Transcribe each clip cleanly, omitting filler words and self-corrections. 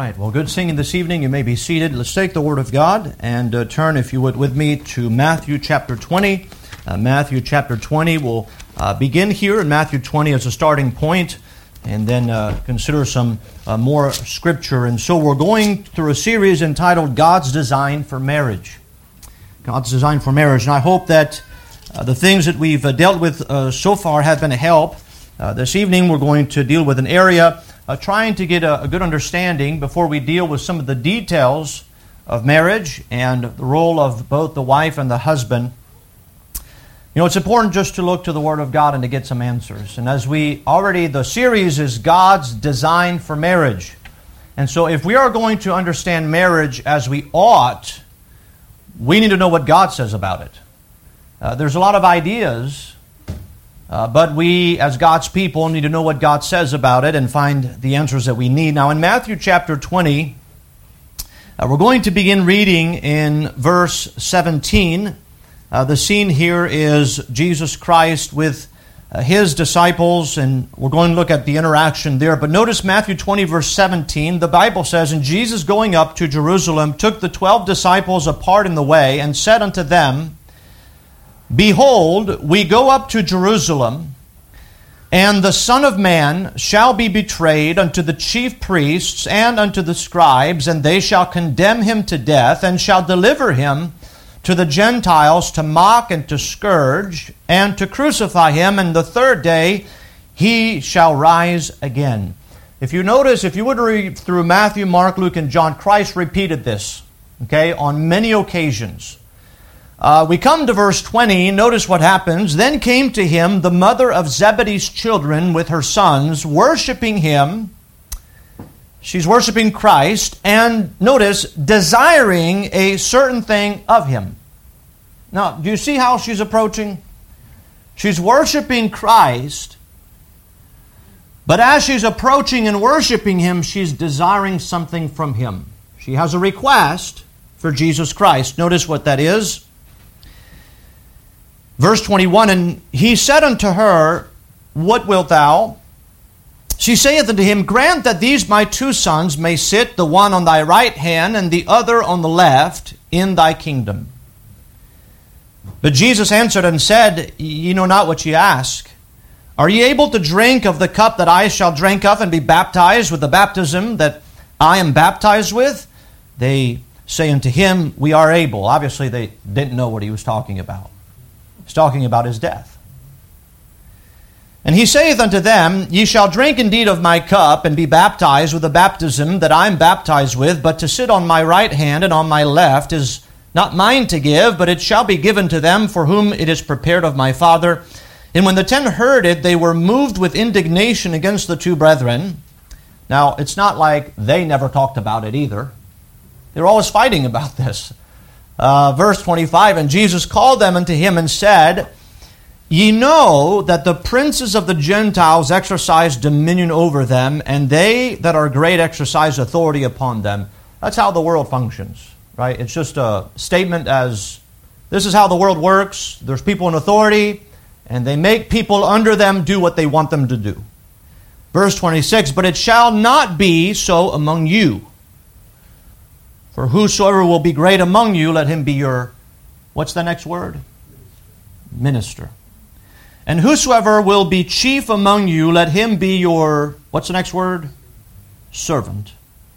right. Well, good singing this evening. You may be seated. Let's take the Word of God and turn, if you would, with me to Matthew chapter 20. Matthew chapter 20. We'll begin here in Matthew 20 as a starting point and then consider some more Scripture. And so we're going through a series entitled God's Design for Marriage. God's Design for Marriage. And I hope that the things that we've dealt with so far have been a help. This evening we're going to deal with an area trying to get a good understanding before we deal with some of the details of marriage and the role of both the wife and the husband. You know, it's important just to look to the Word of God and to get some answers. And as the series is God's Design for Marriage. And so if we are going to understand marriage as we ought, we need to know what God says about it. There's a lot of ideas, but we, as God's people, need to know what God says about it and find the answers that we need. Now, in Matthew chapter 20, we're going to begin reading in verse 17. The scene here is Jesus Christ with His disciples, and we're going to look at the interaction there. But notice Matthew 20, verse 17, the Bible says, "And Jesus going up to Jerusalem took the 12 disciples apart in the way, and said unto them, Behold, we go up to Jerusalem, and the Son of Man shall be betrayed unto the chief priests and unto the scribes, and they shall condemn him to death, and shall deliver him to the Gentiles to mock and to scourge, and to crucify him, and the third day he shall rise again." If you notice, if you would read through Matthew, Mark, Luke, and John, Christ repeated this, on many occasions. We come to verse 20. Notice what happens. "Then came to him the mother of Zebedee's children with her sons, worshiping him." She's worshiping Christ, and notice, desiring a certain thing of him. Now, do you see how she's approaching? She's worshiping Christ, but as she's approaching and worshiping him, she's desiring something from him. She has a request for Jesus Christ. Notice what that is. Verse 21, "And he said unto her, What wilt thou? She saith unto him, Grant that these my two sons may sit, the one on thy right hand and the other on the left, in thy kingdom. But Jesus answered and said, Ye know not what ye ask. Are ye able to drink of the cup that I shall drink of, and be baptized with the baptism that I am baptized with? They say unto him, We are able." Obviously, they didn't know what he was talking about. He's talking about his death. "And he saith unto them, Ye shall drink indeed of my cup, and be baptized with the baptism that I am baptized with, but to sit on my right hand and on my left is not mine to give, but it shall be given to them for whom it is prepared of my Father. And when the 10 heard it, they were moved with indignation against the two brethren." Now, it's not like they never talked about it either. They were always fighting about this. Verse 25, "And Jesus called them unto him and said, Ye know that the princes of the Gentiles exercise dominion over them, and they that are great exercise authority upon them." That's how the world functions, right? It's just a statement as, this is how the world works. There's people in authority, and they make people under them do what they want them to do. Verse 26, "But it shall not be so among you. For whosoever will be great among you, let him be your," what's the next word? Minister. "And whosoever will be chief among you, let him be your," what's the next word? Servant.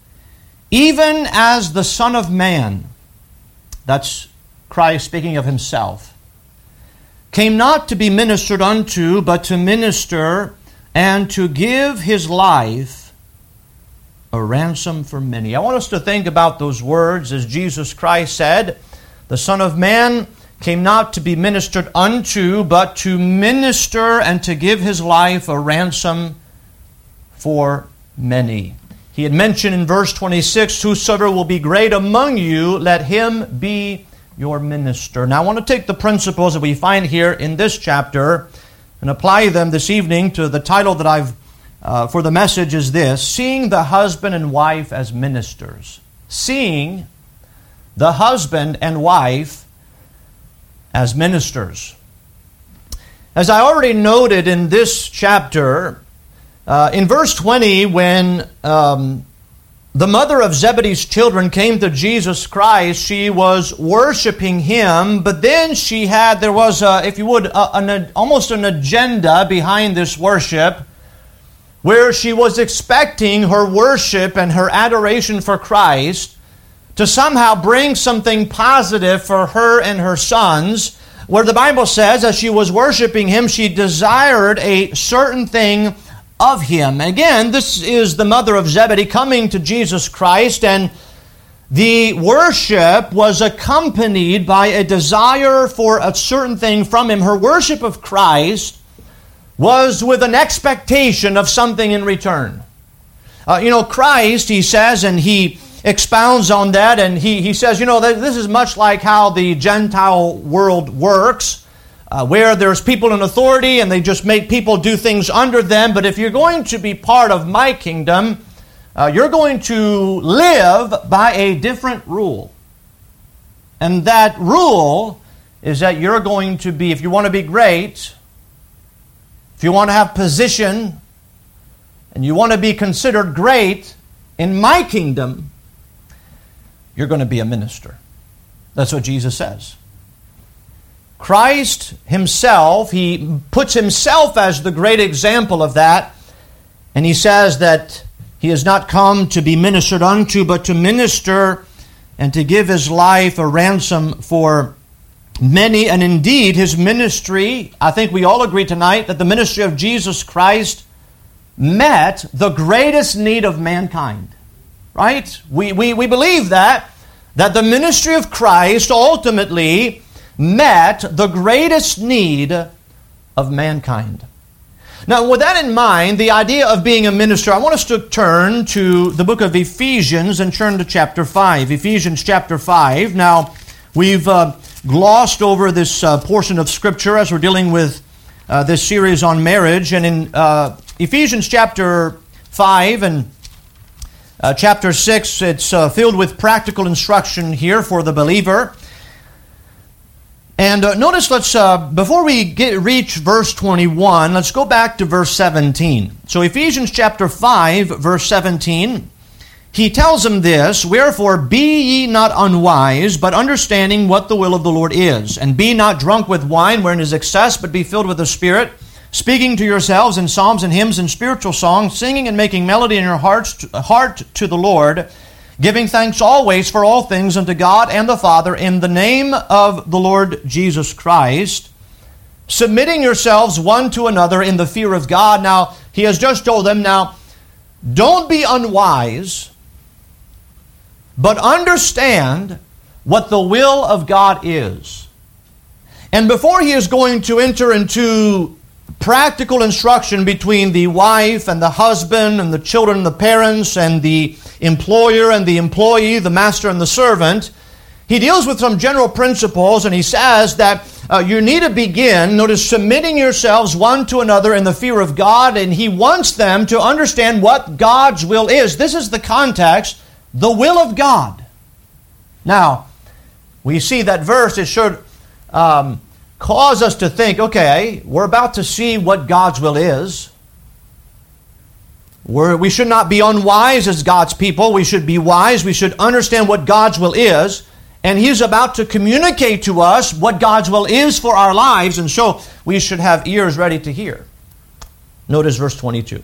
"Even as the Son of Man," that's Christ speaking of himself, "came not to be ministered unto, but to minister and to give his life a ransom for many." I want us to think about those words as Jesus Christ said, "The Son of Man came not to be ministered unto, but to minister and to give his life a ransom for many." He had mentioned in verse 26, "Whosoever will be great among you, let him be your minister." Now I want to take the principles that we find here in this chapter and apply them this evening to the title that I've for the message is this: Seeing the husband and wife as ministers. Seeing the husband and wife as ministers. As I already noted in this chapter, in verse 20, when the mother of Zebedee's children came to Jesus Christ, she was worshiping Him, but then there was, if you would, almost an agenda behind this worship, where she was expecting her worship and her adoration for Christ to somehow bring something positive for her and her sons, where the Bible says, as she was worshiping Him, she desired a certain thing of Him. Again, this is the mother of Zebedee coming to Jesus Christ, and the worship was accompanied by a desire for a certain thing from Him. Her worship of Christ was with an expectation of something in return. Christ, he says, and he expounds on that, and he says, this is much like how the Gentile world works, where there's people in authority and they just make people do things under them. But if you're going to be part of my kingdom, you're going to live by a different rule. And that rule is that you're going to be, if you want to be great, if you want to have position, and you want to be considered great in my kingdom, you're going to be a minister. That's what Jesus says. Christ Himself, He puts Himself as the great example of that. And He says that He has not come to be ministered unto, but to minister and to give His life a ransom for many. And indeed, His ministry, I think we all agree tonight, that the ministry of Jesus Christ met the greatest need of mankind. Right? We believe that the ministry of Christ ultimately met the greatest need of mankind. Now, with that in mind, the idea of being a minister, I want us to turn to the book of Ephesians and turn to chapter 5. Ephesians chapter 5. Now, we've glossed over this portion of Scripture as we're dealing with this series on marriage. And in Ephesians chapter 5 and chapter 6, it's filled with practical instruction here for the believer. And notice, before we reach verse 21, let's go back to verse 17. So Ephesians chapter 5, verse 17, he tells them this, "Wherefore be ye not unwise, but understanding what the will of the Lord is. And be not drunk with wine, wherein is excess, but be filled with the Spirit, speaking to yourselves in psalms and hymns and spiritual songs, singing and making melody in your heart to the Lord, giving thanks always for all things unto God and the Father in the name of the Lord Jesus Christ, submitting yourselves one to another in the fear of God." Now, he has just told them, now, don't be unwise, but understand what the will of God is. And before he is going to enter into practical instruction between the wife and the husband and the children and the parents and the employer and the employee, the master and the servant, he deals with some general principles, and he says that you need to begin, notice, submitting yourselves one to another in the fear of God, and he wants them to understand what God's will is. This is the context, the will of God. Now, we see that verse, it should cause us to think, okay, we're about to see what God's will is. We should not be unwise as God's people. We should be wise. We should understand what God's will is. And He's about to communicate to us what God's will is for our lives. And so we should have ears ready to hear. Notice verse 22.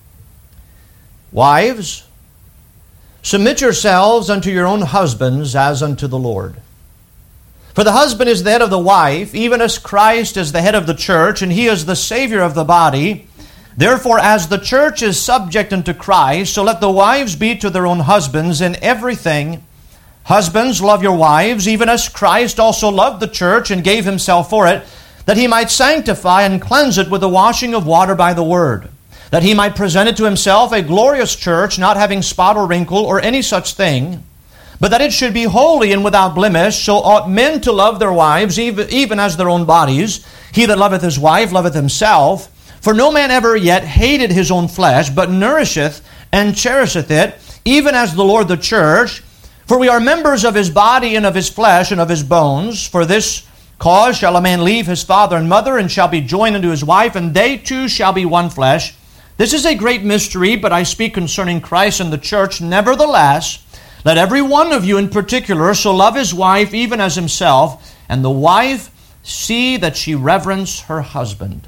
"Wives, submit yourselves unto your own husbands as unto the Lord. For the husband is the head of the wife, even as Christ is the head of the church, and He is the Savior of the body. Therefore, as the church is subject unto Christ, so let the wives be to their own husbands in everything. Husbands, love your wives, even as Christ also loved the church and gave Himself for it, that He might sanctify and cleanse it with the washing of water by the word, that He might present it to Himself a glorious church, not having spot or wrinkle or any such thing, but that it should be holy and without blemish. So ought men to love their wives, even as their own bodies. He that loveth his wife loveth himself. For no man ever yet hated his own flesh, but nourisheth and cherisheth it, even as the Lord the church. For we are members of His body and of His flesh and of His bones. For this cause shall a man leave his father and mother, and shall be joined unto his wife, and they two shall be one flesh. This is a great mystery, but I speak concerning Christ and the church. Nevertheless, let every one of you in particular so love his wife even as himself, and the wife see that she reverence her husband.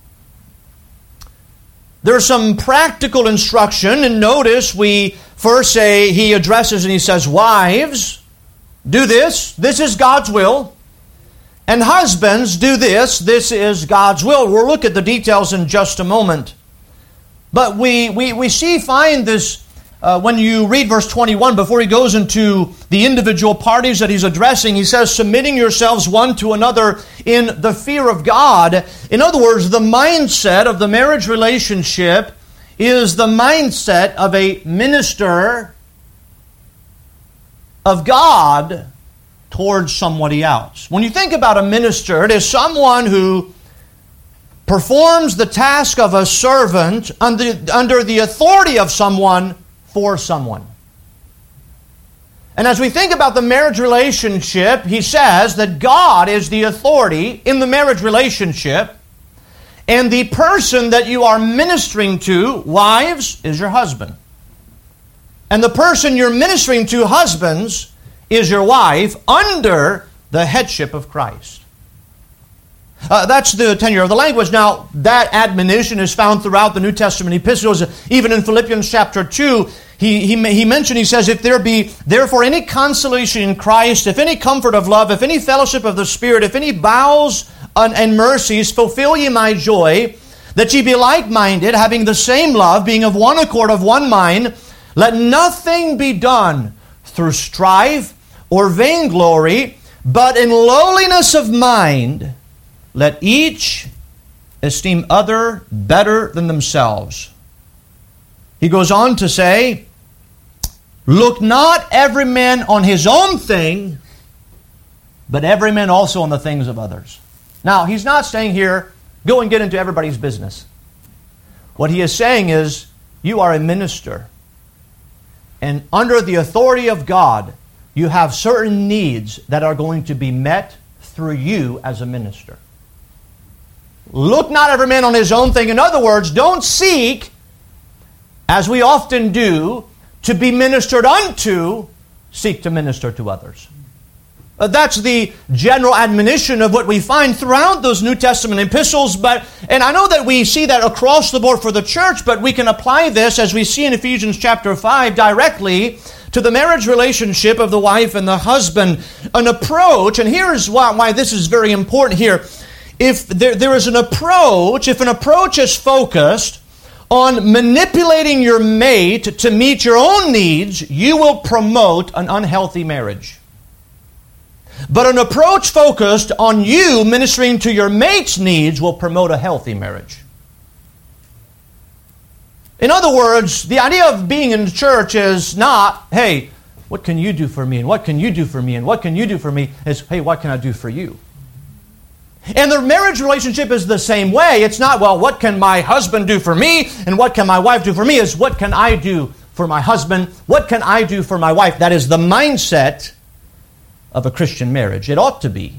There's some practical instruction, and notice we first say, he addresses and he says, wives, do this. This is God's will. And husbands, do this. This is God's will. We'll look at the details in just a moment. But we find this when you read verse 21, before he goes into the individual parties that he's addressing, he says, submitting yourselves one to another in the fear of God. In other words, the mindset of the marriage relationship is the mindset of a minister of God towards somebody else. When you think about a minister, it is someone who performs the task of a servant under the authority of someone for someone. And as we think about the marriage relationship, he says that God is the authority in the marriage relationship, and the person that you are ministering to, wives, is your husband. And the person you're ministering to, husbands, is your wife under the headship of Christ. That's the tenor of the language. Now, that admonition is found throughout the New Testament epistles. Even in Philippians chapter 2, he mentioned, he says, if there be therefore any consolation in Christ, if any comfort of love, if any fellowship of the Spirit, if any bowels and mercies, fulfill ye my joy, that ye be like-minded, having the same love, being of one accord, of one mind. Let nothing be done through strife or vainglory, but in lowliness of mind, let each esteem other better than themselves. He goes on to say, look not every man on his own thing, but every man also on the things of others. Now, he's not saying here, go and get into everybody's business. What he is saying is, you are a minister. And under the authority of God, you have certain needs that are going to be met through you as a minister. Look not every man on his own thing. In other words, don't seek, as we often do, to be ministered unto, seek to minister to others. That's the general admonition of what we find throughout those New Testament epistles. And I know that we see that across the board for the church, but we can apply this, as we see in Ephesians chapter 5, directly to the marriage relationship of the wife and the husband. An approach, and here's why this is very important here. If there is an approach, if an approach is focused on manipulating your mate to meet your own needs, you will promote an unhealthy marriage. But an approach focused on you ministering to your mate's needs will promote a healthy marriage. In other words, the idea of being in church is not, hey, what can you do for me? And what can you do for me? And what can you do for me? It's, hey, what can I do for you? And the marriage relationship is the same way. It's not, well, what can my husband do for me? And what can my wife do for me? It's, what can I do for my husband? What can I do for my wife? That is the mindset of a Christian marriage. It ought to be.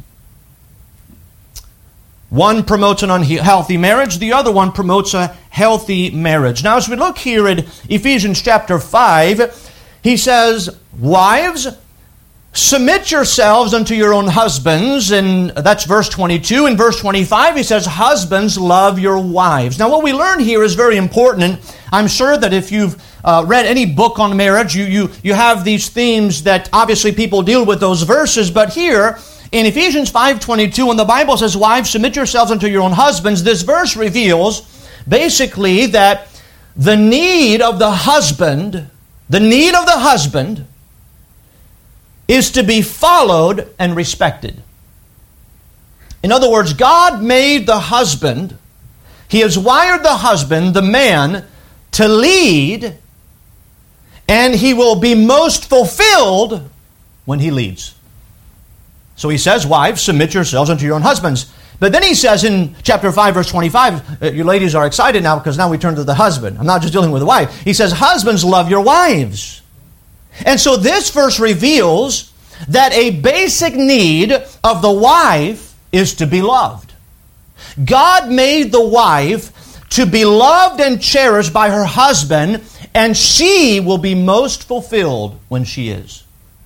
One promotes an unhealthy marriage. The other one promotes a healthy marriage. Now, as we look here at Ephesians chapter 5, he says, wives, submit yourselves unto your own husbands. And that's verse 22. In verse 25, he says, husbands, love your wives. Now, what we learn here is very important. And I'm sure that if you've read any book on marriage, you have these themes that obviously people deal with those verses. But here, in Ephesians 5:22, when the Bible says, wives, submit yourselves unto your own husbands, this verse reveals basically that the need of the husband is to be followed and respected. In other words, God made the husband, He has wired the husband, the man, to lead, and he will be most fulfilled when he leads. So he says, wives, submit yourselves unto your own husbands. But then he says in chapter 5, verse 25, you ladies are excited now because now we turn to the husband. I'm not just dealing with the wife. He says, husbands, love your wives. And so this verse reveals that a basic need of the wife is to be loved. God made the wife to be loved and cherished by her husband, and she will be most fulfilled when she is.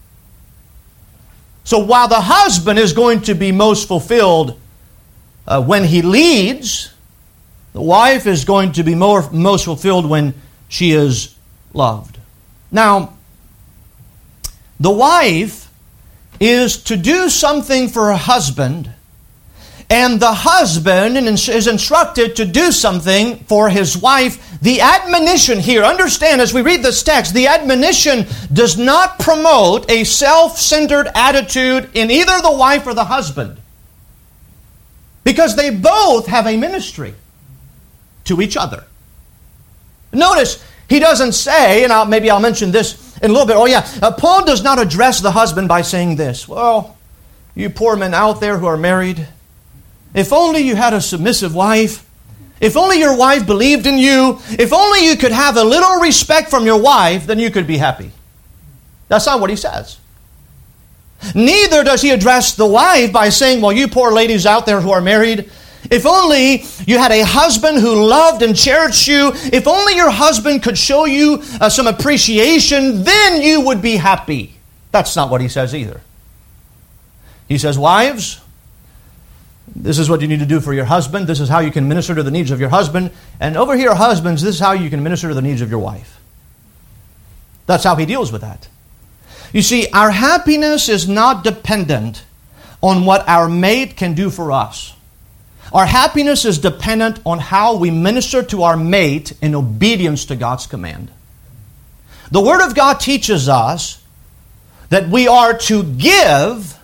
So while the husband is going to be most fulfilled when he leads, the wife is going to be most fulfilled when she is loved. Now, the wife is to do something for her husband, and the husband is instructed to do something for his wife. The admonition here, understand as we read this text, the admonition does not promote a self-centered attitude in either the wife or the husband, because they both have a ministry to each other. Notice, he doesn't say, and maybe I'll mention this in a little bit, Paul does not address the husband by saying this, well, you poor men out there who are married, if only you had a submissive wife, if only your wife believed in you, if only you could have a little respect from your wife, then you could be happy. That's not what he says. Neither does he address the wife by saying, well, you poor ladies out there who are married, if only you had a husband who loved and cherished you, if only your husband could show you some appreciation, then you would be happy. That's not what he says either. He says, wives, this is what you need to do for your husband. This is how you can minister to the needs of your husband. And over here, husbands, this is how you can minister to the needs of your wife. That's how he deals with that. You see, our happiness is not dependent on what our mate can do for us. Our happiness is dependent on how we minister to our mate in obedience to God's command. The Word of God teaches us that we are to give,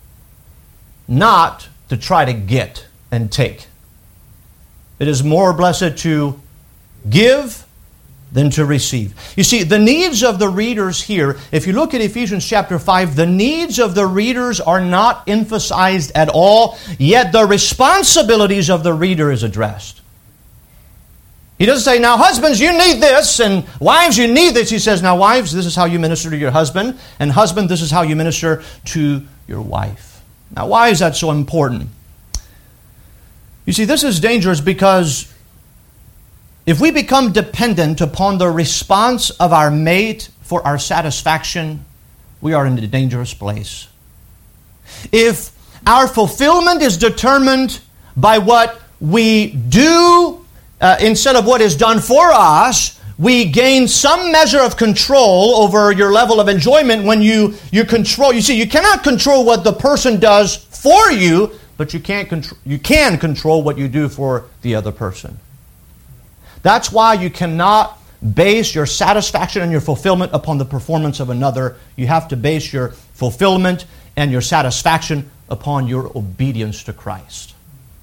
not to try to get and take. It is more blessed to give than to receive. You see, the needs of the readers here, if you look at Ephesians chapter 5, the needs of the readers are not emphasized at all, yet the responsibilities of the reader is addressed. He doesn't say, now husbands, you need this, and wives, you need this. He says, now wives, this is how you minister to your husband, and husband, this is how you minister to your wife. Now, why is that so important? You see, this is dangerous because if we become dependent upon the response of our mate for our satisfaction, we are in a dangerous place. If our fulfillment is determined by what we do instead of what is done for us, we gain some measure of control over your level of enjoyment when you control. You see, you cannot control what the person does for you, but you can control what you do for the other person. That's why you cannot base your satisfaction and your fulfillment upon the performance of another. You have to base your fulfillment and your satisfaction upon your obedience to Christ.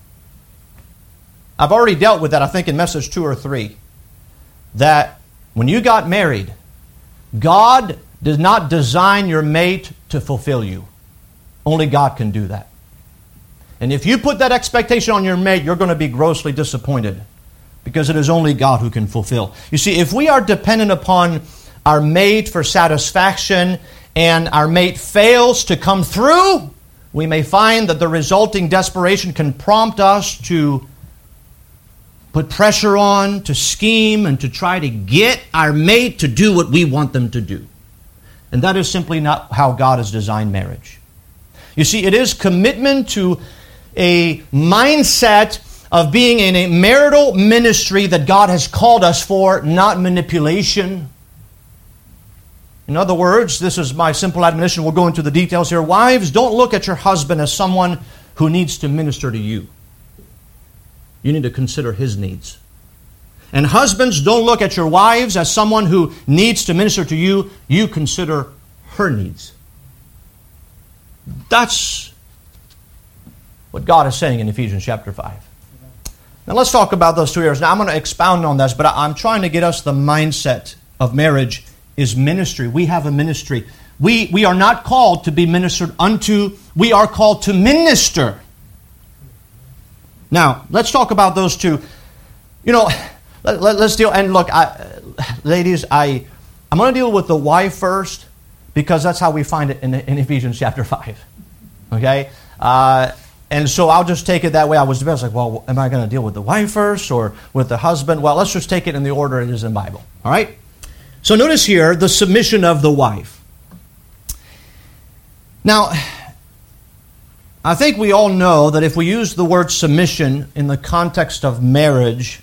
I've already dealt with that, I think, in message 2 or 3. That when you got married, God did not design your mate to fulfill you. Only God can do that. And if you put that expectation on your mate, you're going to be grossly disappointed, because it is only God who can fulfill. You see, if we are dependent upon our mate for satisfaction and our mate fails to come through, we may find that the resulting desperation can prompt us to put pressure on, to scheme, and to try to get our mate to do what we want them to do. And that is simply not how God has designed marriage. You see, it is commitment to a mindset of being in a marital ministry that God has called us for, not manipulation. In other words, this is my simple admonition. We'll go into the details here. Wives, don't look at your husband as someone who needs to minister to you. You need to consider his needs. And husbands, don't look at your wives as someone who needs to minister to you. You consider her needs. That's what God is saying in Ephesians chapter 5. Now let's talk about those 2 areas. Now I'm going to expound on this, but I'm trying to get us the mindset of marriage is ministry. We have a ministry. We are not called to be ministered unto. We are called to minister. Now, let's talk about those 2. You know, let's deal, and look, ladies, I'm going to deal with the wife first, because that's how we find it in Ephesians chapter 5. Okay? And so I'll just take it that way. I was like, well, am I going to deal with the wife first or with the husband? Well, let's just take it in the order it is in the Bible. All right? So notice here the submission of the wife. Now, I think we all know that if we use the word submission in the context of marriage,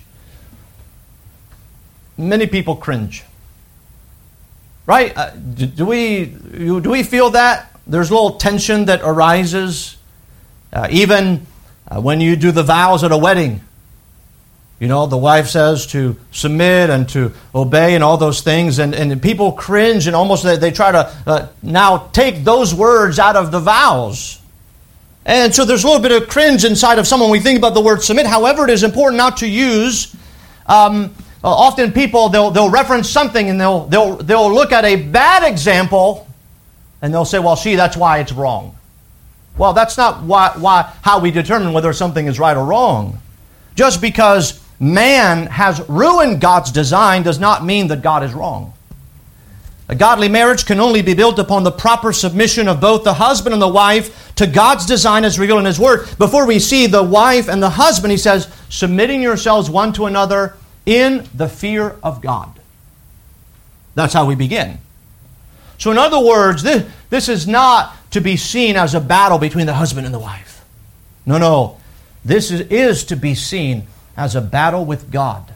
many people cringe. Right? Do we feel that? There's a little tension that arises. Even when you do the vows at a wedding. You know, the wife says to submit and to obey and all those things. And people cringe and almost they try to now take those words out of the vows. And so there's a little bit of cringe inside of someone when we think about the word submit. However, it is important not to use... often people, they'll reference something and they'll look at a bad example and they'll say, well, see, that's why it's wrong. Well, that's not how we determine whether something is right or wrong. Just because man has ruined God's design does not mean that God is wrong. A godly marriage can only be built upon the proper submission of both the husband and the wife to God's design as revealed in His Word. Before we see the wife and the husband, he says, submitting yourselves one to another in the fear of God. That's how we begin. So in other words, this is not to be seen as a battle between the husband and the wife. No. This is to be seen as a battle with God.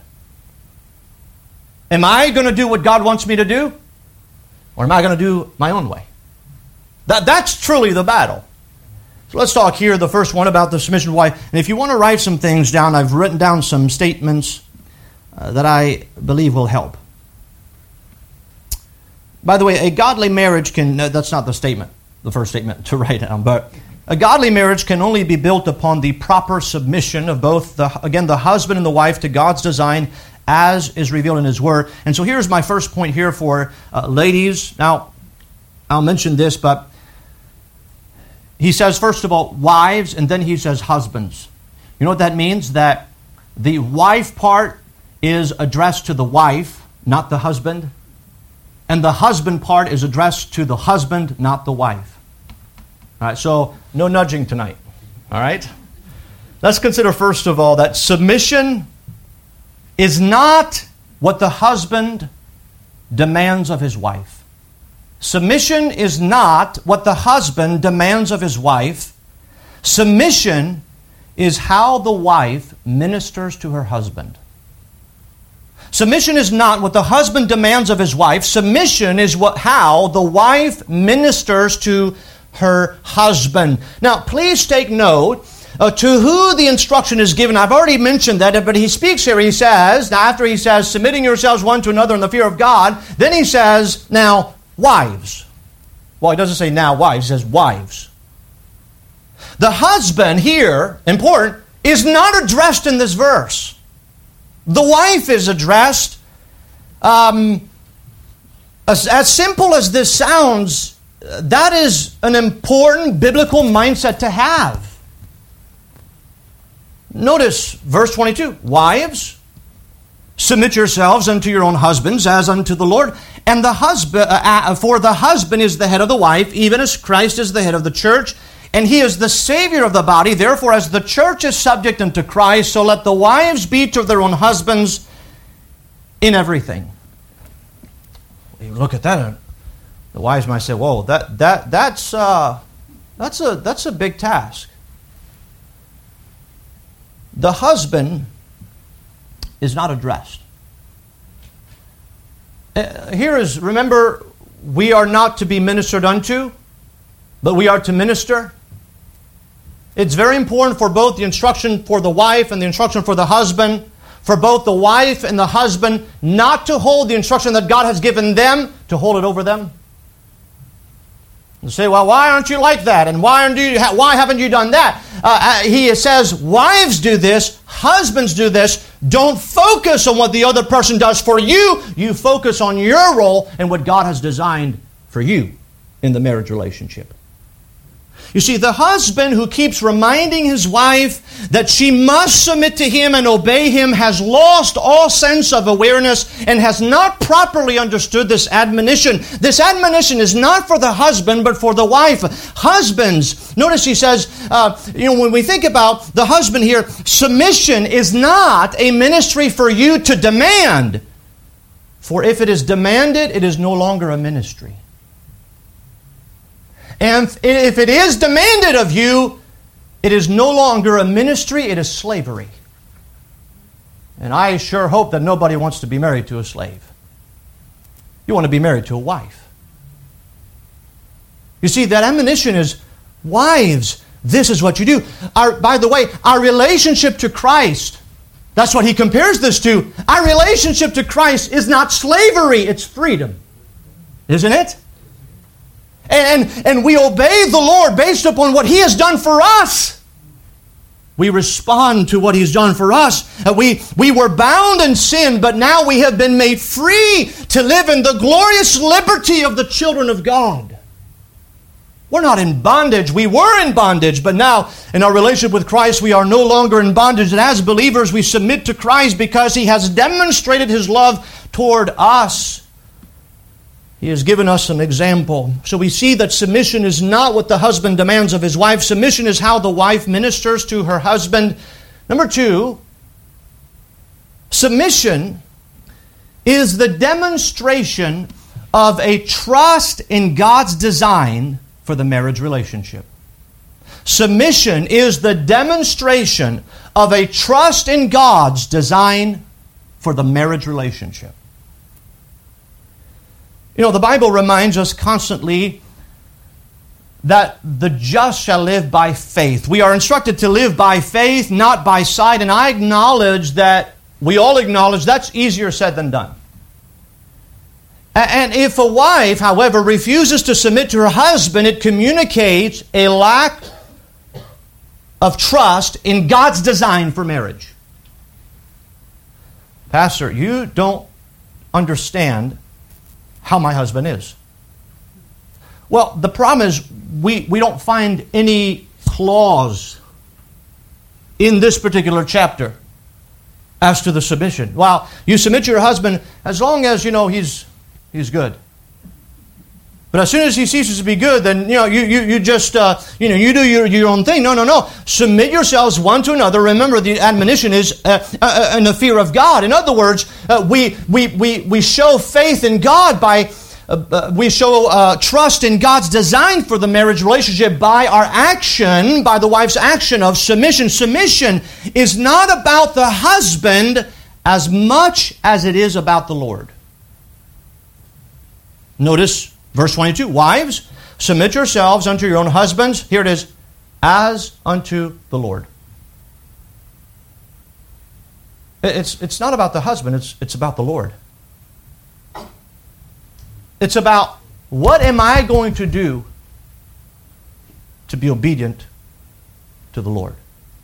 Am I going to do what God wants me to do? Or am I going to do my own way? That's truly the battle. So let's talk here, the first one, about the submission of the wife. And if you want to write some things down, I've written down some statements that I believe will help. By the way, a godly marriage can... No, that's not the statement, the first statement to write down. But a godly marriage can only be built upon the proper submission of both, the husband and the wife to God's design as is revealed in His Word. And so here's my first point here for ladies. Now, I'll mention this, but he says, first of all, wives, and then he says husbands. You know what that means? That the wife part is addressed to the wife, not the husband. And the husband part is addressed to the husband, not the wife. All right, so no nudging tonight. All right? Let's consider first of all that submission is not what the husband demands of his wife. Submission is not what the husband demands of his wife. Submission is how the wife ministers to her husband. Submission is not what the husband demands of his wife. Submission is how the wife ministers to her husband. Now, please take note to who the instruction is given. I've already mentioned that, but he speaks here. He says, now after he says, submitting yourselves one to another in the fear of God, then he says, now, wives. Well, he doesn't say now wives, he says wives. The husband here, important, is not addressed in this verse. The wife is addressed. As simple as this sounds, that is an important biblical mindset to have. Notice verse 22. Wives, submit yourselves unto your own husbands as unto the Lord. And the husband, for the husband is the head of the wife, even as Christ is the head of the church. And He is the Savior of the body. Therefore, as the church is subject unto Christ, so let the wives be to their own husbands in everything. You look at that, the wives might say, "Whoa, that's a big task." The husband is not addressed. Remember, we are not to be ministered unto, but we are to minister. It's very important for both the instruction for the wife and the instruction for the husband, for both the wife and the husband not to hold the instruction that God has given them, to hold it over them. You say, well, why aren't you like that? And why haven't you done that? He says, wives do this, husbands do this. Don't focus on what the other person does for you. You focus on your role and what God has designed for you in the marriage relationship. You see, the husband who keeps reminding his wife that she must submit to him and obey him has lost all sense of awareness and has not properly understood this admonition. This admonition is not for the husband, but for the wife. Husbands, notice he says, when we think about the husband here, submission is not a ministry for you to demand. For if it is demanded, it is no longer a ministry. And if it is demanded of you, it is no longer a ministry, it is slavery. And I sure hope that nobody wants to be married to a slave. You want to be married to a wife. You see, that admonition is, wives, this is what you do. By the way, our relationship to Christ, that's what he compares this to. Our relationship to Christ is not slavery, it's freedom. Isn't it? And we obey the Lord based upon what He has done for us. We respond to what He's done for us. We were bound in sin, but now we have been made free to live in the glorious liberty of the children of God. We're not in bondage. We were in bondage, but now in our relationship with Christ, we are no longer in bondage. And as believers, we submit to Christ because He has demonstrated His love toward us. He has given us an example. So we see that submission is not what the husband demands of his wife. Submission is how the wife ministers to her husband. Number 2, submission is the demonstration of a trust in God's design for the marriage relationship. Submission is the demonstration of a trust in God's design for the marriage relationship. You know, the Bible reminds us constantly that the just shall live by faith. We are instructed to live by faith, not by sight. And I acknowledge that, we all acknowledge that's easier said than done. And if a wife, however, refuses to submit to her husband, it communicates a lack of trust in God's design for marriage. Pastor, you don't understand how my husband is. Well, the problem is we don't find any clause in this particular chapter as to the submission. Well, you submit to your husband as long as he's good. But as soon as he ceases to be good, then you just you do your own thing. No. Submit yourselves one to another. Remember, the admonition is in the fear of God. In other words, we show faith in God by we show trust in God's design for the marriage relationship by our action, by the wife's action of submission. Submission is not about the husband as much as it is about the Lord. Notice verse 22, wives, submit yourselves unto your own husbands. Here it is, as unto the Lord. It's not about the husband, it's about the Lord. It's about, what am I going to do to be obedient to the Lord?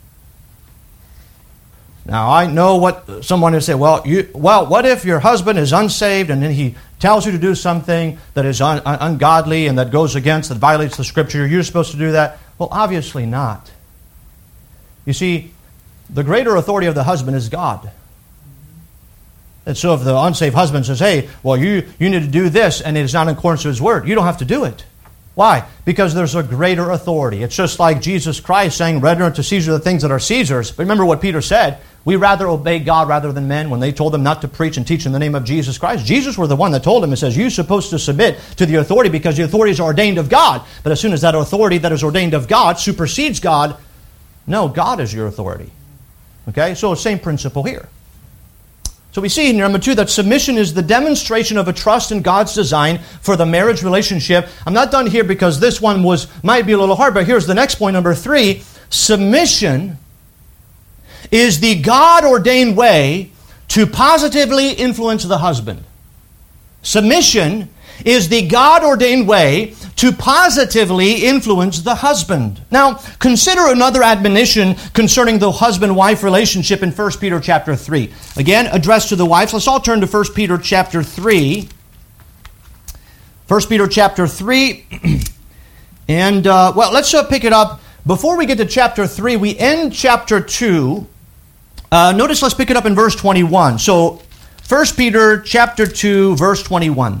Now, I know what someone will say, well, what if your husband is unsaved and then he tells you to do something that is ungodly and that that violates the Scripture? You're supposed to do that? Well, obviously not. You see, the greater authority of the husband is God. And so if the unsaved husband says, hey, well, you need to do this, and it is not in accordance to His Word, you don't have to do it. Why? Because there's a greater authority. It's just like Jesus Christ saying, render unto Caesar the things that are Caesar's. But remember what Peter said, we rather obey God rather than men, when they told them not to preach and teach in the name of Jesus Christ. Jesus were the one that told him, it says, you're supposed to submit to the authority because the authority is ordained of God. But as soon as that authority that is ordained of God supersedes God, no, God is your authority. Okay, so same principle here. So we see in number 2 that submission is the demonstration of a trust in God's design for the marriage relationship. I'm not done here because this one might be a little hard, but here's the next point, number 3. Submission is the God-ordained way to positively influence the husband. Submission is the God-ordained way to positively influence the husband. Now, consider another admonition concerning the husband-wife relationship in 1 Peter chapter 3. Again, addressed to the wives. Let's all turn to 1 Peter chapter 3. 1 Peter chapter 3 And, well, let's pick it up. Before we get to chapter 3, we end chapter 2. Notice, let's pick it up in verse 21. So, 1 Peter chapter 2, verse 21.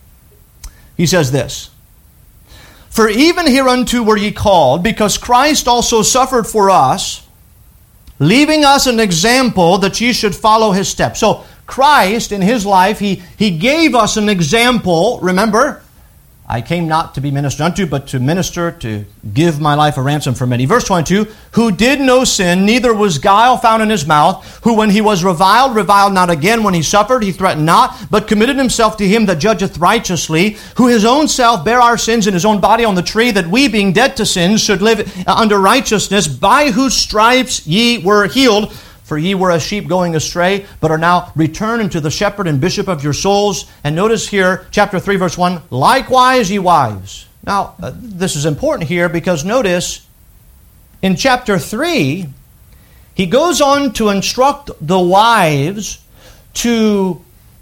He says this, "For even hereunto were ye called, because Christ also suffered for us, leaving us an example that ye should follow his steps." So Christ, in his life, he gave us an example. Remember, I came not to be ministered unto, but to minister, to give my life a ransom for many. Verse 22, "Who did no sin, neither was guile found in his mouth, who when he was reviled not again. When he suffered, he threatened not, but committed himself to him that judgeth righteously, who his own self bare our sins in his own body on the tree, that we, being dead to sins, should live under righteousness, by whose stripes ye were healed. For ye were as sheep going astray, but are now returned unto the shepherd and bishop of your souls." And notice here, chapter 3, verse 1, "Likewise, ye wives." Now, this is important here because notice, in chapter 3, he goes on to instruct the wives to,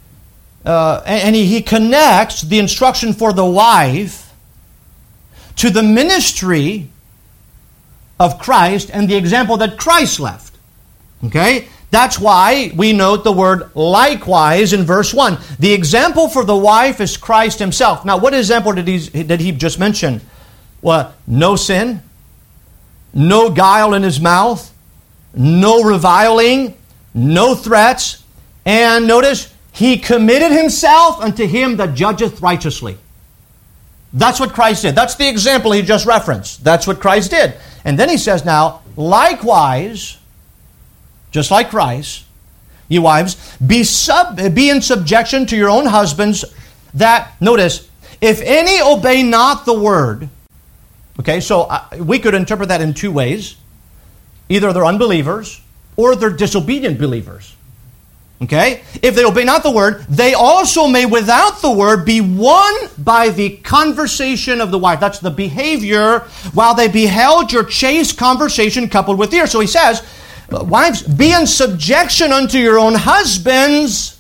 and he connects the instruction for the wife to the ministry of Christ and the example that Christ left. Okay? That's why we note the word likewise in verse 1. The example for the wife is Christ himself. Now, what example did he just mention? Well, no sin, no guile in his mouth, no reviling, no threats, and notice, he committed himself unto him that judgeth righteously. That's what Christ did. That's the example he just referenced. That's what Christ did. And then he says now, likewise, just like Christ, ye wives, be in subjection to your own husbands, that, notice, if any obey not the word. Okay, so we could interpret that in two ways. Either they're unbelievers, or they're disobedient believers. Okay? If they obey not the word, they also may without the word be won by the conversation of the wife. That's the behavior while they beheld your chaste conversation coupled with ear. So he says, wives, be in subjection unto your own husbands.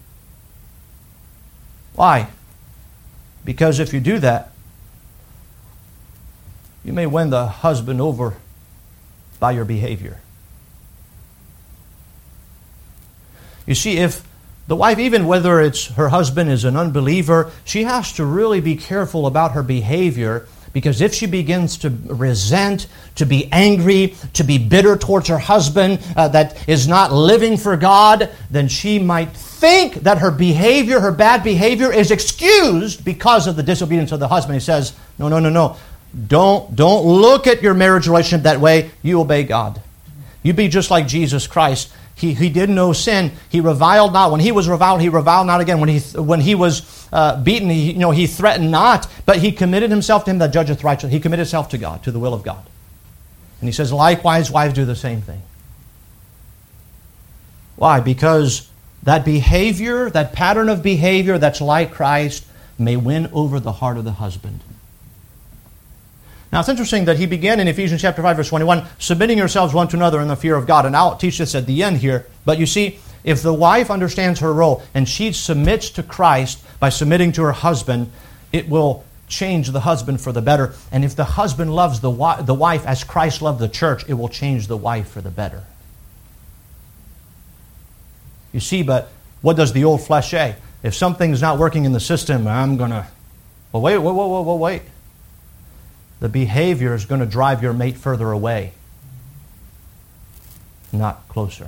Why? Because if you do that, you may win the husband over by your behavior. You see, if the wife, even whether it's her husband is an unbeliever, she has to really be careful about her behavior. Because if she begins to resent, to be angry, to be bitter towards her husband that is not living for God, then she might think that her behavior, her bad behavior, is excused because of the disobedience of the husband. He says, no. Don't look at your marriage relationship that way. You obey God. You be just like Jesus Christ. He did no sin. He reviled not. When he was reviled, he reviled not again. When he was beaten, he threatened not. But he committed himself to him that judgeth righteously. He committed himself to God, to the will of God. And he says, likewise, wives do the same thing. Why? Because that behavior, that pattern of behavior that's like Christ, may win over the heart of the husband. Now, it's interesting that he began in Ephesians chapter 5, verse 21, submitting yourselves one to another in the fear of God. And I'll teach this at the end here. But you see, if the wife understands her role and she submits to Christ by submitting to her husband, it will change the husband for the better. And if the husband loves the wife as Christ loved the church, it will change the wife for the better. You see, but what does the old flesh say? If something's not working in the system, I'm going to... Well, wait. The behavior is going to drive your mate further away, not closer.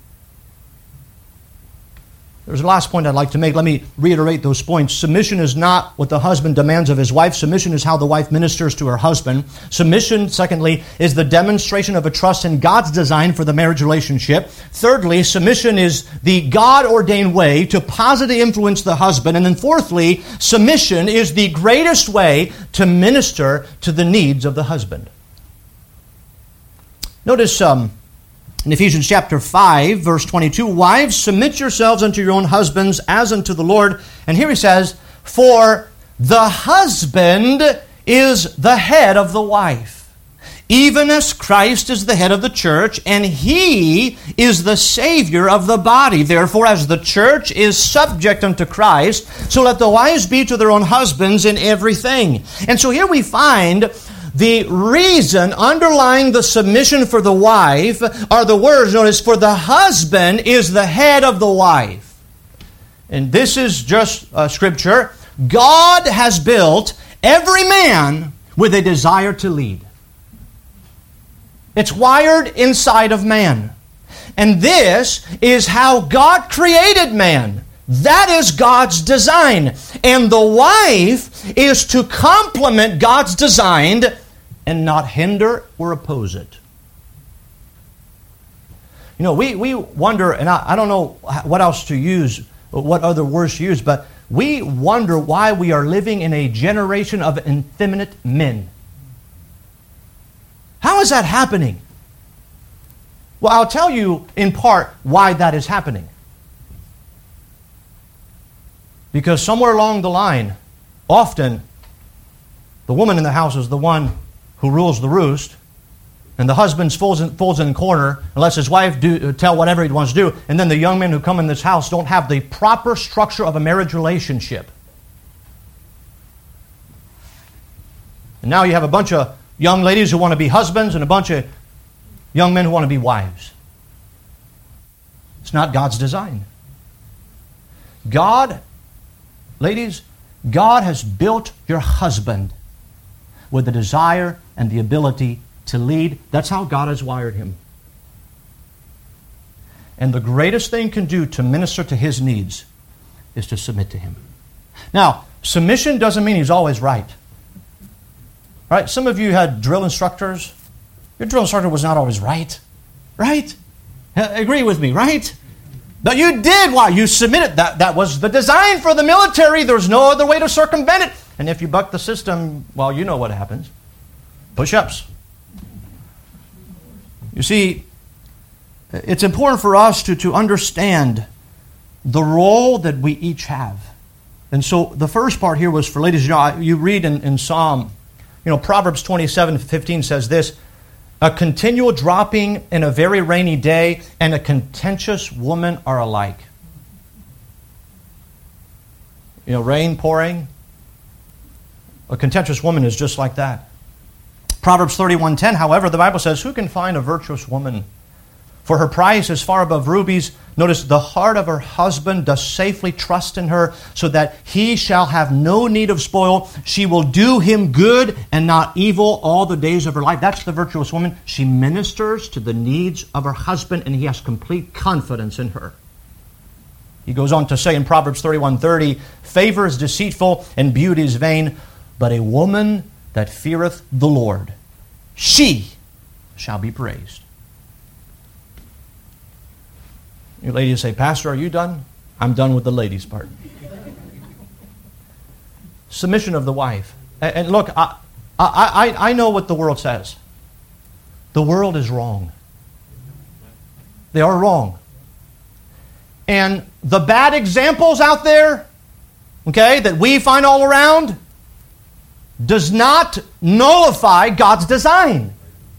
There's a last point I'd like to make. Let me reiterate those points. Submission is not what the husband demands of his wife. Submission is how the wife ministers to her husband. Submission, secondly, is the demonstration of a trust in God's design for the marriage relationship. Thirdly, submission is the God-ordained way to positively influence the husband. And then fourthly, submission is the greatest way to minister to the needs of the husband. Notice in Ephesians chapter 5, verse 22, wives, submit yourselves unto your own husbands as unto the Lord. And here he says, for the husband is the head of the wife, even as Christ is the head of the church, and He is the Savior of the body. Therefore, as the church is subject unto Christ, so let the wives be to their own husbands in everything. And so here we find the reason underlying the submission for the wife are the words, notice, for the husband is the head of the wife. And this is just Scripture. God has built every man with a desire to lead. It's wired inside of man. And this is how God created man. That is God's design. And the wife is to complement God's design and not hinder or oppose it. You know, we wonder, and I don't know what else to use, what other words to use, but we wonder why we are living in a generation of effeminate men. How is that happening? Well, I'll tell you in part why that is happening. Because somewhere along the line, often the woman in the house is the one who rules the roost, and the husband folds in the corner and lets his wife tell whatever he wants to do, and then the young men who come in this house don't have the proper structure of a marriage relationship. And now you have a bunch of young ladies who want to be husbands and a bunch of young men who want to be wives. It's not God's design. God, ladies, God has built your husband with the desire and the ability to lead. That's how God has wired him. And the greatest thing you can do to minister to his needs is to submit to him. Now, submission doesn't mean he's always right. Right? Some of you had drill instructors. Your drill instructor was not always right. Right? Agree with me, right? But you did why? You submitted. That was the design for the military. There's no other way to circumvent it. And if you buck the system, well, you know what happens. Push-ups. You see, it's important for us to understand the role that we each have. And so the first part here was for ladies. You read in Psalm, Proverbs 27:15 says this, a continual dropping in a very rainy day and a contentious woman are alike. Rain pouring. A contentious woman is just like that. Proverbs 31:10, however, the Bible says, who can find a virtuous woman? For her price is far above rubies. Notice, the heart of her husband does safely trust in her, so that he shall have no need of spoil. She will do him good and not evil all the days of her life. That's the virtuous woman. She ministers to the needs of her husband, and he has complete confidence in her. He goes on to say in Proverbs 31:30, favor is deceitful and beauty is vain, but a woman that feareth the Lord, she shall be praised. You ladies say, Pastor, are you done? I'm done with the ladies part. Submission of the wife. And look, I know what the world says. The world is wrong. They are wrong. And the bad examples out there, that we find all around, does not nullify God's design.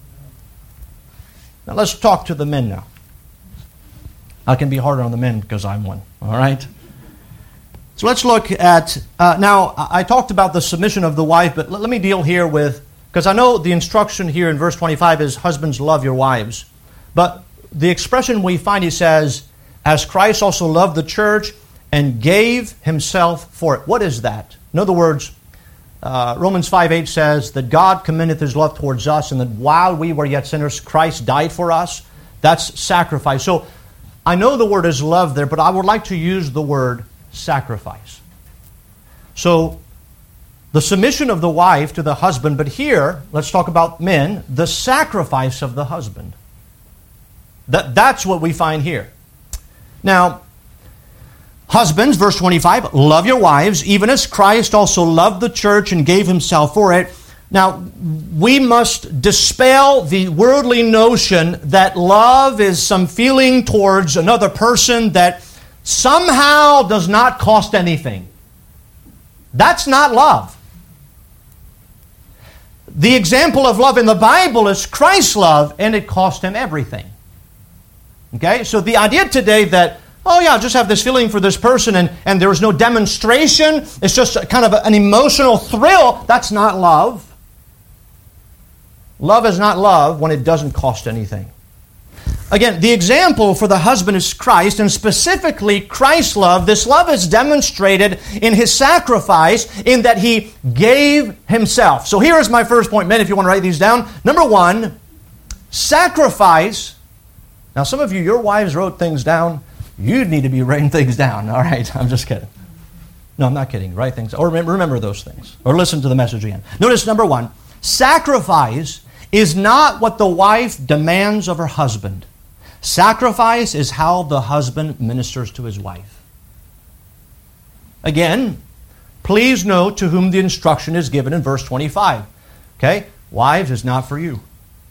Now let's talk to the men now. I can be harder on the men because I'm one. All right? So let's look at, now I talked about the submission of the wife, but let me deal here with, because I know the instruction here in verse 25 is husbands love your wives. But the expression we find, he says, as Christ also loved the church and gave himself for it. What is that? In other words, Romans 5:8 says that God commendeth his love towards us, and that while we were yet sinners, Christ died for us. That's sacrifice. So I know the word is love there, but I would like to use the word sacrifice. So the submission of the wife to the husband, but here, let's talk about men, the sacrifice of the husband. That's what we find here. Now, husbands, verse 25, love your wives, even as Christ also loved the church and gave himself for it. Now, we must dispel the worldly notion that love is some feeling towards another person that somehow does not cost anything. That's not love. The example of love in the Bible is Christ's love, and it cost Him everything. Okay? So the idea today that, oh yeah, I just have this feeling for this person and there was no demonstration, it's just kind of an emotional thrill, that's not love. Love is not love when it doesn't cost anything. Again, the example for the husband is Christ, and specifically Christ's love. This love is demonstrated in His sacrifice, in that He gave Himself. So here is my first point, men, if you want to write these down. Number one, sacrifice. Now some of you, your wives wrote things down. You need to be writing things down. All right, I'm just kidding. No, I'm not kidding. Write things, or remember those things, or listen to the message again. Notice number one, sacrifice is not what the wife demands of her husband. Sacrifice is how the husband ministers to his wife. Again, please note to whom the instruction is given in verse 25. Okay? Wives, is not for you.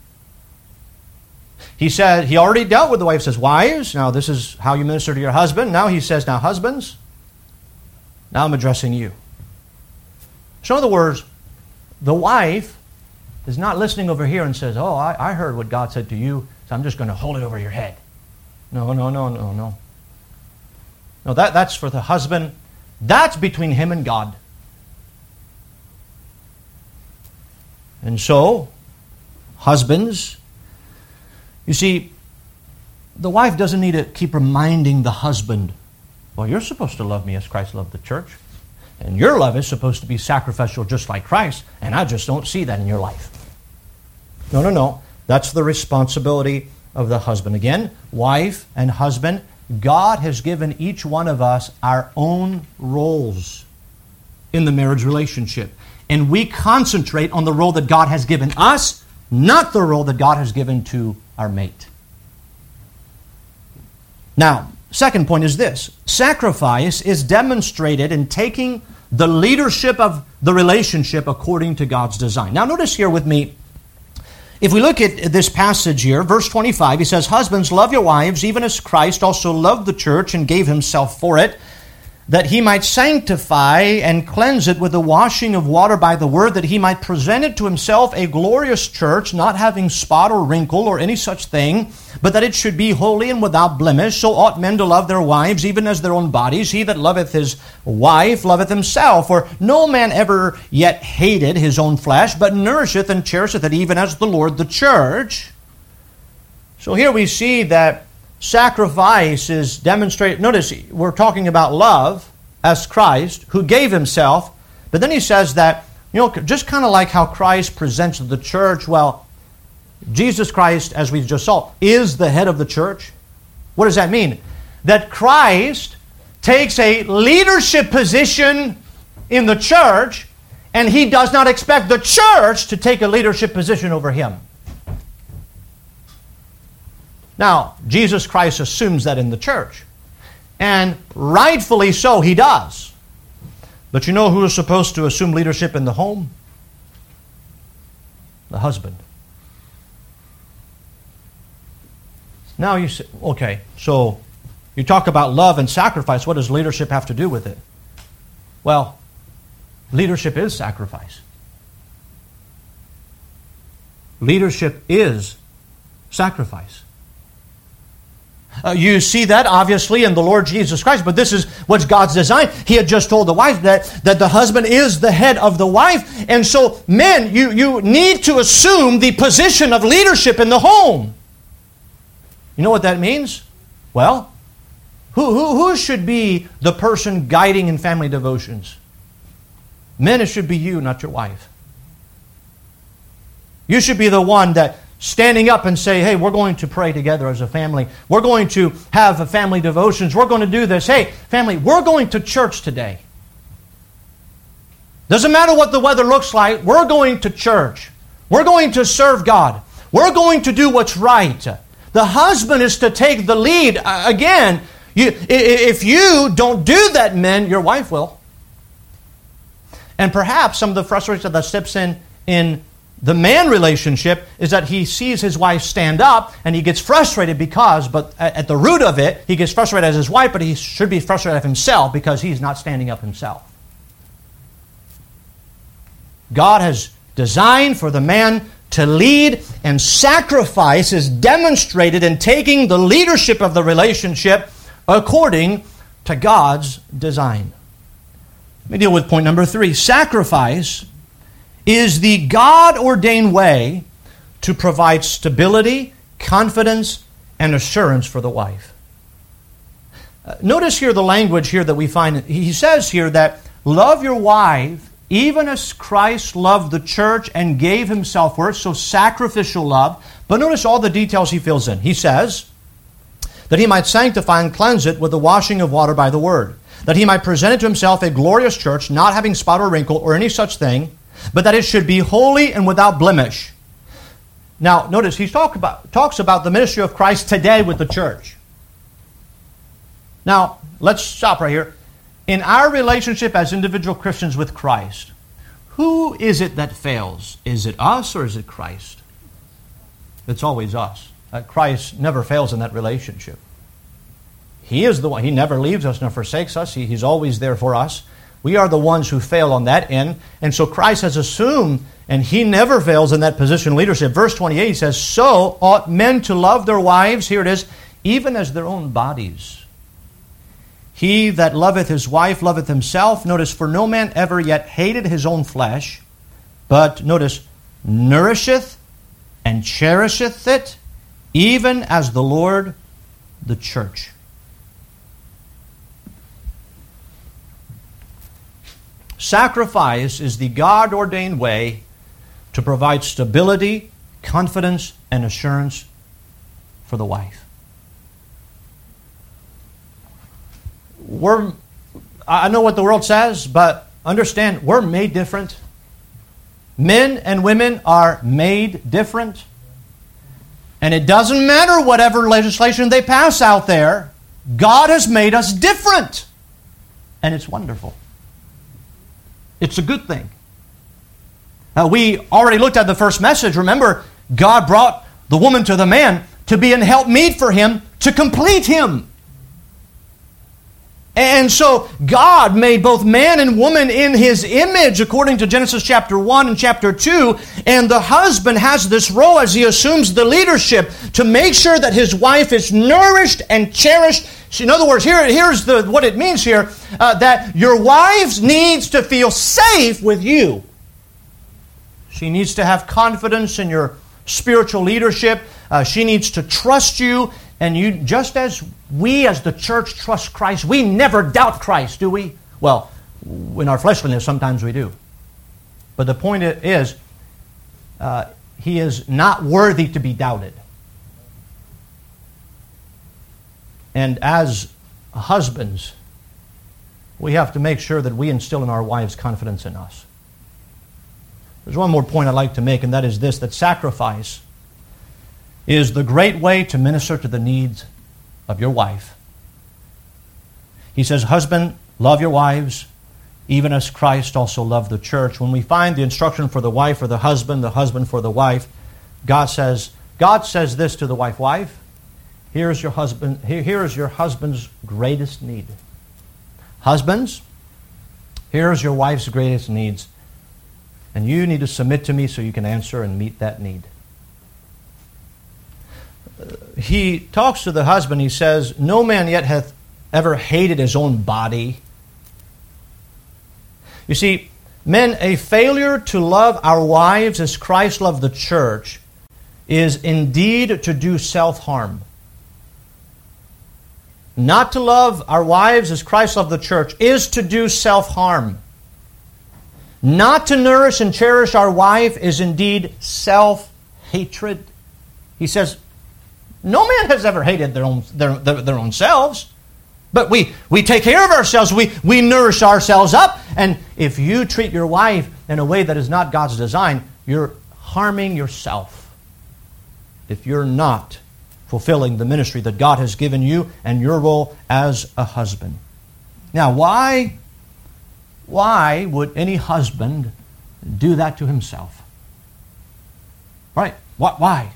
He said, he already dealt with the wife, says, wives, now this is how you minister to your husband. Now he says, now husbands, now I'm addressing you. So in other words, the wife is not listening over here and says, oh, I heard what God said to you, so I'm just going to hold it over your head. No. No, that's for the husband. That's between him and God. And so, husbands, you see, the wife doesn't need to keep reminding the husband, well, you're supposed to love me as Christ loved the church. And your love is supposed to be sacrificial just like Christ, and I just don't see that in your life. No. That's the responsibility of the husband. Again, wife and husband, God has given each one of us our own roles in the marriage relationship. And we concentrate on the role that God has given us, not the role that God has given to our mate. Now, second point is this. Sacrifice is demonstrated in taking the leadership of the relationship according to God's design. Now notice here with me, if we look at this passage here, verse 25, he says, husbands, love your wives, even as Christ also loved the church and gave Himself for it, that He might sanctify and cleanse it with the washing of water by the word, that He might present it to Himself a glorious church, not having spot or wrinkle or any such thing, but that it should be holy and without blemish. So ought men to love their wives, even as their own bodies. He that loveth his wife loveth himself. For no man ever yet hated his own flesh, but nourisheth and cherisheth it, even as the Lord the church. So here we see that sacrifice is demonstrated. Notice, we're talking about love as Christ, who gave Himself. But then he says that, just kind of like how Christ presents the church, well, Jesus Christ, as we just saw, is the head of the church. What does that mean? That Christ takes a leadership position in the church, and He does not expect the church to take a leadership position over Him. Now, Jesus Christ assumes that in the church. And rightfully so, He does. But you know who is supposed to assume leadership in the home? The husband. Now you say, okay, so you talk about love and sacrifice. What does leadership have to do with it? Well, leadership is sacrifice. Leadership is sacrifice. You see that obviously in the Lord Jesus Christ, but this is what's God's design. He had just told the wife that the husband is the head of the wife. And so, men, you need to assume the position of leadership in the home. You know what that means? Well, who should be the person guiding in family devotions? Men, it should be you, not your wife. You should be the one that standing up and say, hey, we're going to pray together as a family. We're going to have a family devotions. We're going to do this. Hey, family, we're going to church today. Doesn't matter what the weather looks like. We're going to church. We're going to serve God. We're going to do what's right. The husband is to take the lead. Again, if you don't do that, men, your wife will. And perhaps some of the frustration that steps in the man relationship is that he sees his wife stand up and he gets frustrated but at the root of it, he gets frustrated as his wife, but he should be frustrated at himself because he's not standing up himself. God has design for the man to lead, and sacrifice is demonstrated in taking the leadership of the relationship according to God's design. Let me deal with point number 3. Sacrifice is the God-ordained way to provide stability, confidence, and assurance for the wife. Notice here the language here that we find. He says here that love your wife even as Christ loved the church and gave himself for it, so sacrificial love. But notice all the details he fills in. He says that he might sanctify and cleanse it with the washing of water by the word, that he might present it to himself a glorious church, not having spot or wrinkle or any such thing, but that it should be holy and without blemish. Now, notice he talks about the ministry of Christ today with the church. Now, let's stop right here. In our relationship as individual Christians with Christ, who is it that fails? Is it us or is it Christ? It's always us. Christ never fails in that relationship. He is the one. He never leaves us nor forsakes us. He's always there for us. We are the ones who fail on that end. And so Christ has assumed, and he never fails in that position of leadership. Verse 28, he says, so ought men to love their wives, here it is, even as their own bodies. He that loveth his wife loveth himself. Notice, for no man ever yet hated his own flesh, but, notice, nourisheth and cherisheth it, even as the Lord the church. Sacrifice is the God-ordained way to provide stability, confidence, and assurance for the wife. I know what the world says, but understand, we're made different. Men and women are made different. And it doesn't matter whatever legislation they pass out there, God has made us different. And it's wonderful. It's a good thing. We already looked at the first message. Remember, God brought the woman to the man to be an helpmeet for him, to complete him. And so God made both man and woman in his image, according to Genesis chapter 1 and chapter 2. And the husband has this role as he assumes the leadership to make sure that his wife is nourished and cherished. In other words, here's what it means here, that your wife needs to feel safe with you. She needs to have confidence in your spiritual leadership. She needs to trust you. And you, just as we as the church trust Christ, we never doubt Christ, do we? Well, in our fleshliness, sometimes we do. But the point is, he is not worthy to be doubted. And as husbands, we have to make sure that we instill in our wives confidence in us. There's one more point I'd like to make, and that is this, that sacrifice is the great way to minister to the needs of your wife. He says, husband, love your wives, even as Christ also loved the church. When we find the instruction for the wife or the husband for the wife, God says this to the wife, here is your husband's greatest need. Husbands, here is your wife's greatest needs. And you need to submit to me so you can answer and meet that need. He talks to the husband, he says, no man yet hath ever hated his own body. You see, men, a failure to love our wives as Christ loved the church is indeed to do self-harm. Not to love our wives as Christ loved the church is to do self-harm. Not to nourish and cherish our wife is indeed self-hatred. He says, no man has ever hated their own selves. But we take care of ourselves. We nourish ourselves up. And if you treat your wife in a way that is not God's design, you're harming yourself. If you're not fulfilling the ministry that God has given you and your role as a husband. Now, why would any husband do that to himself? Right? Why?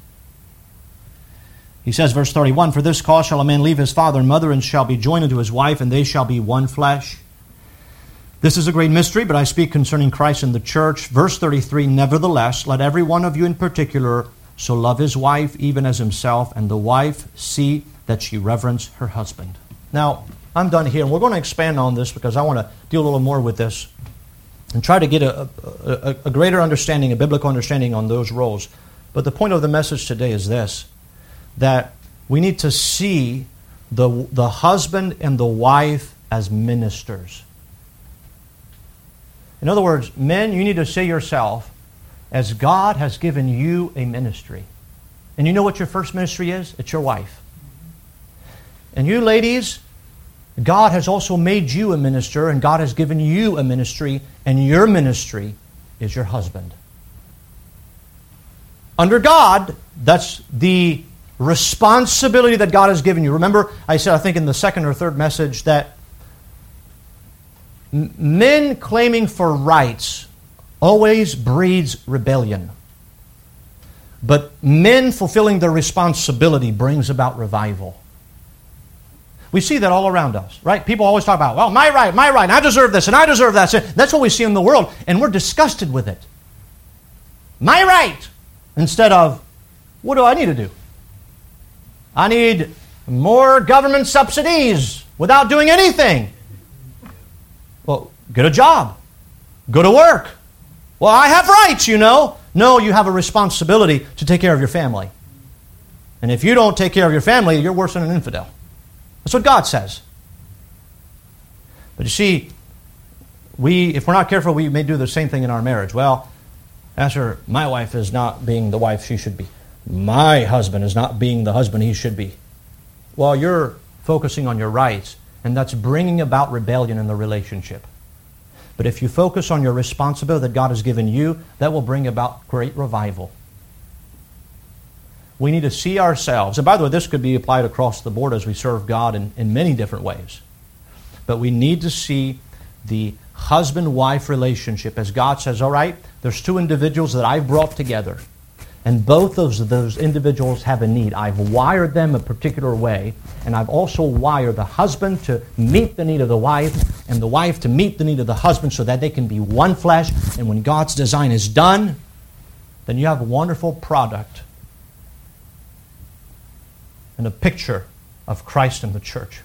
He says, verse 31, for this cause shall a man leave his father and mother and shall be joined unto his wife, and they shall be one flesh. This is a great mystery, but I speak concerning Christ and the church. Verse 33, nevertheless, let every one of you in particular so love his wife even as himself, and the wife see that she reverence her husband. Now, I'm done here, and we're going to expand on this because I want to deal a little more with this and try to get a greater understanding, a biblical understanding on those roles. But the point of the message today is this, that we need to see the husband and the wife as ministers. In other words, men, you need to see yourself as God has given you a ministry. And you know what your first ministry is? It's your wife. And you ladies, God has also made you a minister, and God has given you a ministry, and your ministry is your husband. Under God, that's the responsibility that God has given you. Remember, I said, I think in the second or third message, that men claiming for rights always breeds rebellion. But men fulfilling their responsibility brings about revival. We see that all around us, right? People always talk about, well, my right, and I deserve this, and I deserve that. That's what we see in the world, and we're disgusted with it. My right! Instead of, what do I need to do? I need more government subsidies without doing anything. Well, get a job. Go to work. Well, I have rights, you know. No, you have a responsibility to take care of your family. And if you don't take care of your family, you're worse than an infidel. That's what God says. But you see, if we're not careful, we may do the same thing in our marriage. Well, Pastor, my wife is not being the wife she should be. My husband is not being the husband he should be. Well, you're focusing on your rights, and that's bringing about rebellion in the relationship. But if you focus on your responsibility that God has given you, that will bring about great revival. We need to see ourselves. And by the way, this could be applied across the board as we serve God in many different ways. But we need to see the husband-wife relationship as God says, all right, there's two individuals that I've brought together. And both of those individuals have a need. I've wired them a particular way, and I've also wired the husband to meet the need of the wife, and the wife to meet the need of the husband so that they can be one flesh. And when God's design is done, then you have a wonderful product and a picture of Christ and the church.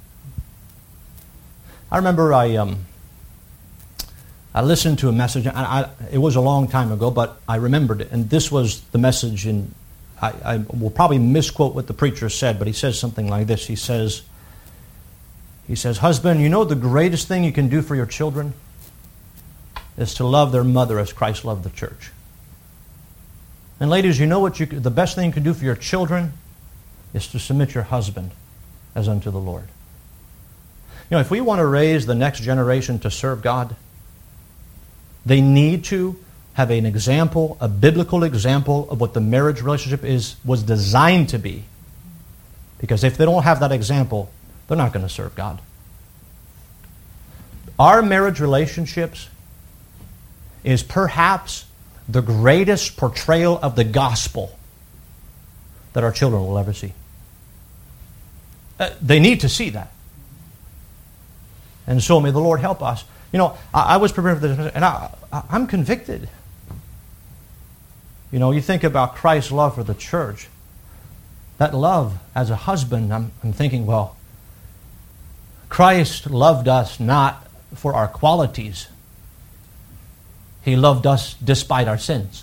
I remember I listened to a message, and it was a long time ago, but I remembered it, and this was the message, and I will probably misquote what the preacher said, but he says something like this. He says, husband, you know the greatest thing you can do for your children is to love their mother as Christ loved the church. And ladies, you know what the best thing you can do for your children is to submit your husband as unto the Lord. You know, if we want to raise the next generation to serve God, they need to have an example, a biblical example of what the marriage relationship was designed to be. Because if they don't have that example, they're not going to serve God. Our marriage relationships is perhaps the greatest portrayal of the gospel that our children will ever see. They need to see that. And so may the Lord help us. You know, I was preparing for this, and I'm convicted. You know, you think about Christ's love for the church. That love as a husband, I'm thinking, well, Christ loved us not for our qualities. He loved us despite our sins.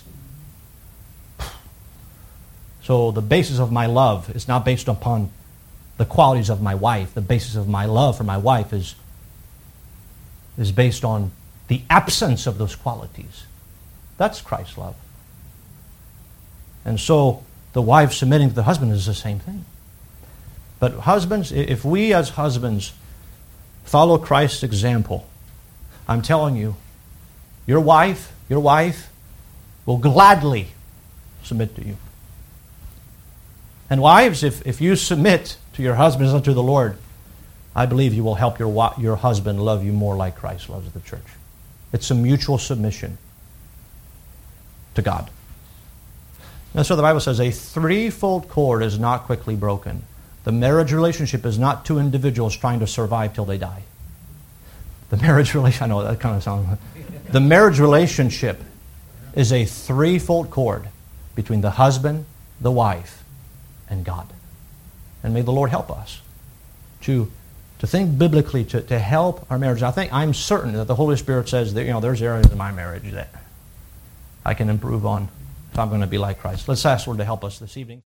So the basis of my love is not based upon the qualities of my wife. The basis of my love for my wife is based on the absence of those qualities. That's Christ's love. And so the wife submitting to the husband is the same thing. But husbands, if we as husbands follow Christ's example, I'm telling you, your wife will gladly submit to you. And wives, if you submit to your husbands unto the Lord, I believe you will help your husband love you more like Christ loves the church. It's a mutual submission to God. And so the Bible says a threefold cord is not quickly broken. The marriage relationship is not two individuals trying to survive till they die. The marriage relationship, I know that kind of sounds... The marriage relationship is a threefold cord between the husband, the wife, and God. And may the Lord help us to think biblically, to help our marriage. I'm certain that the Holy Spirit says that, there's areas in my marriage that I can improve on if I'm going to be like Christ. Let's ask the Lord to help us this evening.